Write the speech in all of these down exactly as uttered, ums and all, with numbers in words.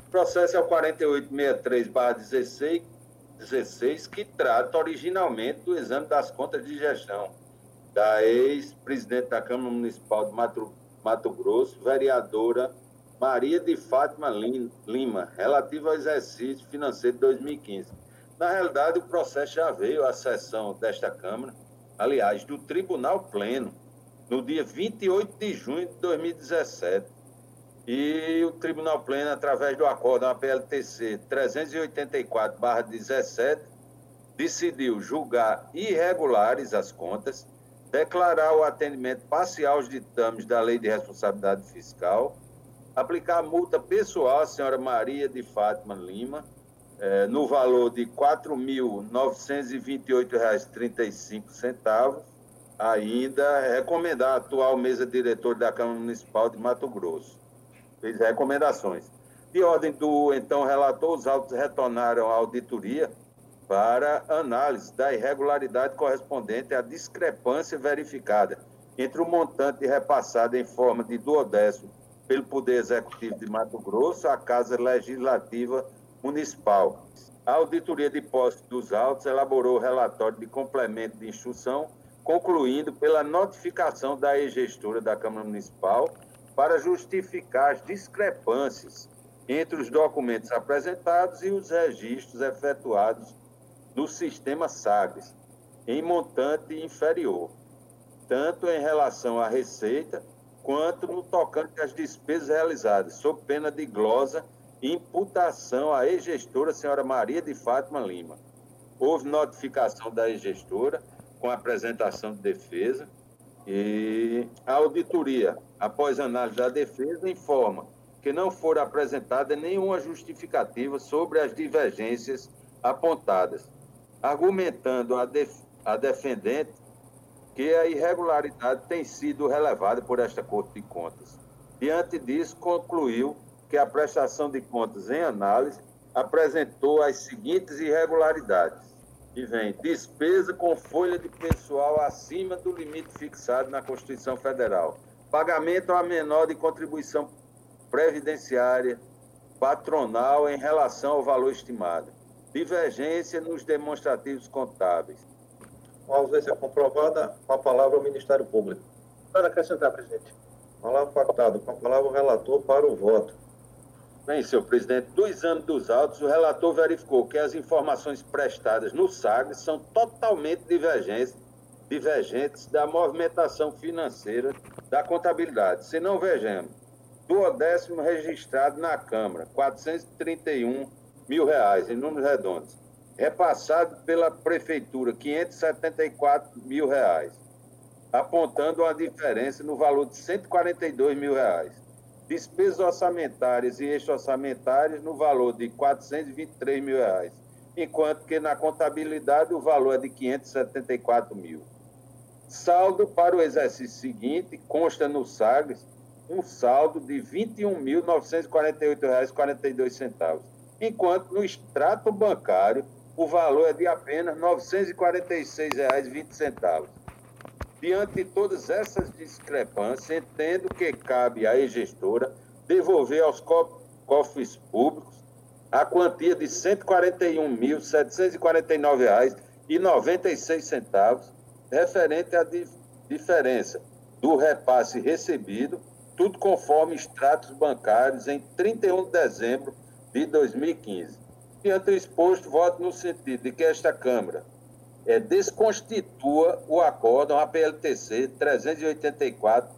O processo é o quatro oito seis três barra dezesseis, que trata originalmente do exame das contas de gestão da ex-presidente da Câmara Municipal de Mato, Mato Grosso, vereadora Maria de Fátima Lima, relativa ao exercício financeiro de dois mil e quinze. Na realidade, o processo já veio à sessão desta Câmara, aliás, do Tribunal Pleno, no dia vinte e oito de junho de dois mil e dezessete. E o Tribunal Pleno, através do acórdão A P L T C trezentos e oitenta e quatro barra dezessete, decidiu julgar irregulares as contas, declarar o atendimento parcial aos ditames da Lei de Responsabilidade Fiscal, aplicar multa pessoal à senhora Maria de Fátima Lima, eh, no valor de quatro mil novecentos e vinte e oito reais e trinta e cinco centavos, ainda recomendar a atual mesa diretora da Câmara Municipal de Mato Grosso. Fez recomendações. De ordem do então relator, os autos retornaram à auditoria para análise da irregularidade correspondente à discrepância verificada entre o montante repassado em forma de duodécimo pelo Poder Executivo de Mato Grosso à Casa Legislativa Municipal. A auditoria de posse dos autos elaborou o relatório de complemento de instrução, concluindo pela notificação da ex-gestora da Câmara Municipal para justificar as discrepâncias entre os documentos apresentados e os registros efetuados no sistema SAGRES, em montante inferior, tanto em relação à receita, quanto no tocante às despesas realizadas, sob pena de glosa e imputação à ex-gestora, senhora Maria de Fátima Lima. Houve notificação da ex-gestora, com apresentação de defesa, e a auditoria, após análise da defesa, informa que não foram apresentada nenhuma justificativa sobre as divergências apontadas, argumentando a, def a defendente que a irregularidade tem sido relevada por esta Corte de Contas. Diante disso, concluiu que a prestação de contas em análise apresentou as seguintes irregularidades. E vem despesa com folha de pessoal acima do limite fixado na Constituição Federal, pagamento a menor de contribuição previdenciária patronal em relação ao valor estimado, divergência nos demonstrativos contábeis. Com a ausência comprovada, com a palavra ao Ministério Público. Para acrescentar, presidente. Palavra pactada. Com a palavra o relator para o voto. Bem, senhor presidente, do exame dos autos, o relator verificou que as informações prestadas no SAGRES são totalmente divergentes, divergentes da movimentação financeira da contabilidade. Se não vejamos, duodécimo registrado na Câmara, quatrocentos e trinta e um mil reais, em números redondos. Repassado pela Prefeitura, quinhentos e setenta e quatro mil reais, apontando uma diferença no valor de cento e quarenta e dois mil reais. Despesas orçamentárias e extra-orçamentárias no valor de quatrocentos e vinte e três mil reais, enquanto que na contabilidade o valor é de quinhentos e setenta e quatro mil. Saldo para o exercício seguinte consta no SAGRES um saldo de vinte e um mil novecentos e quarenta e oito reais e quarenta e dois centavos, enquanto no extrato bancário o valor é de apenas novecentos e quarenta e seis reais e vinte centavos. Diante de todas essas discrepâncias, entendo que cabe à ex-gestora devolver aos cofres públicos a quantia de cento e quarenta e um mil setecentos e quarenta e nove reais e noventa e seis centavos, referente à dif diferença do repasse recebido, tudo conforme extratos bancários em trinta e um de dezembro de dois mil e quinze. Diante do exposto, voto no sentido de que esta Câmara É, desconstitua o acórdão A P L T C trezentos e oitenta e quatro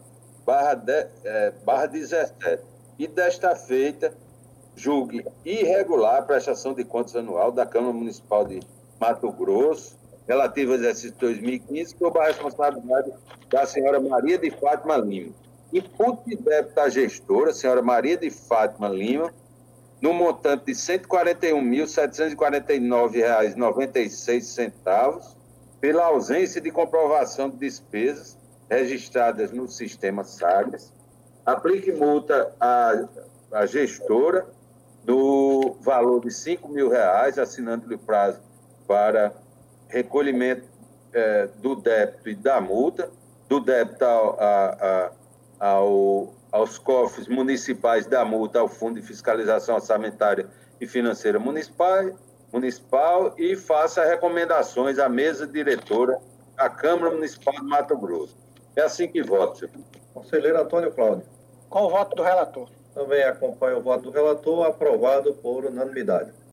barra dezessete e desta feita julgue irregular a prestação de contas anual da Câmara Municipal de Mato Grosso relativa ao exercício dois mil e quinze, sob a responsabilidade da senhora Maria de Fátima Lima. Impute débito à gestora, senhora Maria de Fátima Lima, no montante de cento e quarenta e um mil setecentos e quarenta e nove reais e noventa e seis centavos, pela ausência de comprovação de despesas registradas no sistema SAGRES. Aplique multa à, à gestora do valor de cinco mil reais, assinando-lhe prazo para recolhimento eh, do débito e da multa, do débito ao, a, a, ao aos cofres municipais da multa ao Fundo de Fiscalização Orçamentária e Financeira Municipal, municipal e faça recomendações à mesa diretora da Câmara Municipal de Mato Grosso. É assim que voto, senhor. Conselheiro Antônio Cláudio. Com o voto do relator. Também acompanho o voto do relator, aprovado por unanimidade.